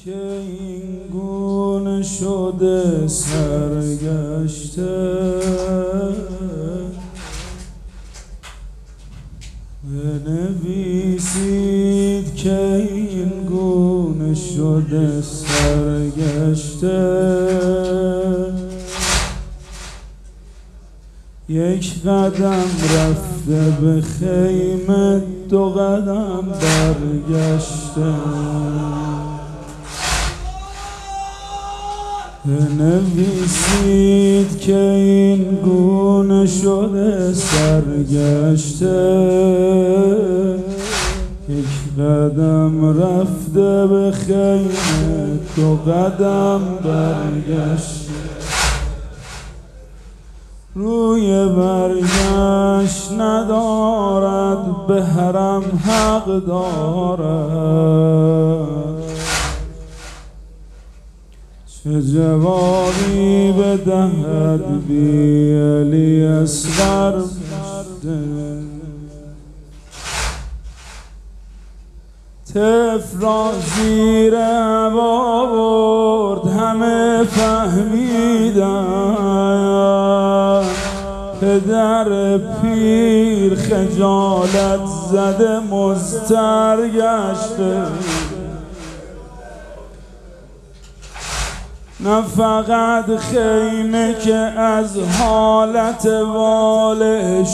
که این گونه شده سرگشته، بنویسید که این گونه شده سرگشته. یک قدم رفته به خیمه، دو قدم برگشته. بنویسید که این گونه شده سرگشته. یک قدم رفته به خیمه، دو قدم برگشته. روی برگشت ندارد، به حرم حق دارد. چه جوابی بدهد بی علی اصغر پشته. طفل را زیر هوا برد، همه فهمیدن. پدر پیر خجالت زده مضطر گشته. نه فقط خیمه که از حالت واله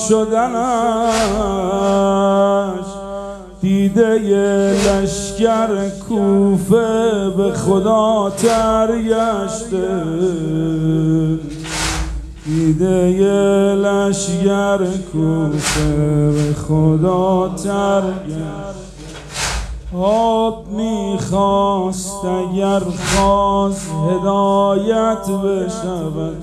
شدنش، دیده ی لشکر کوفه به خدا ترگشته. دیده ی لشکر کوفه به خدا ترگشته. آب میخواست اگر خواست هدایت بشود.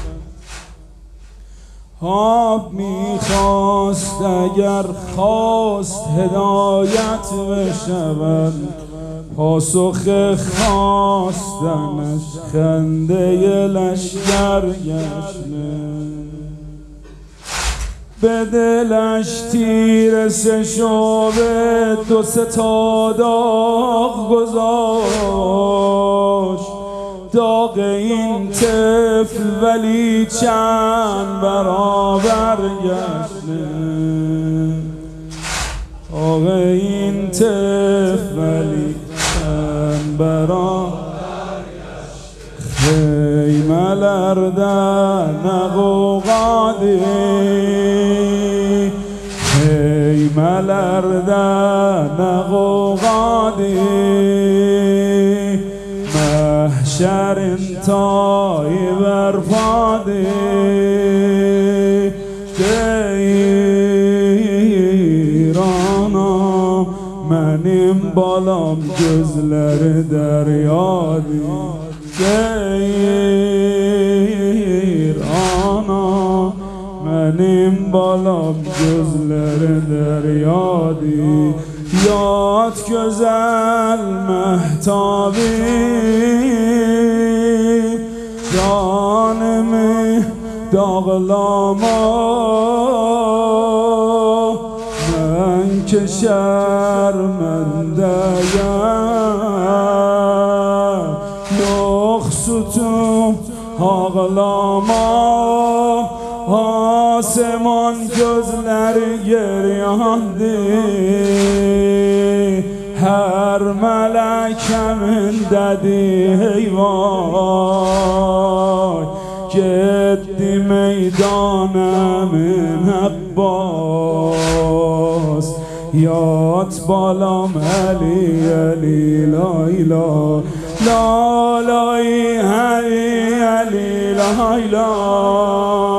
آب میخواست اگر خواست هدایت بشود. پاسخ خواستنش خنده لشکر گشته. به دلش تیر سه شعبه، دو سه تا داغ گذاشت. داغ این طفل ولی چند برابر گشته. داغ این طفل ولی چند برابر گشته. خیمه لرزان قوقادی، خیمه لرزان قوقادی. محشر انتای برپادی. ایرانا منیم بالام gözler deryadi. ایرانا منیم بالام gözler deryadi. یاد güzel مهتابی، جانمی داغلاما. من که شرمنده‌ام، نخستم ağlama. آسمان gözler گریاندی. هر ملکم ددی ای وای. جدی میدانم عباس. یاد بالام علی علی لای لا لالای علی علی لای لا.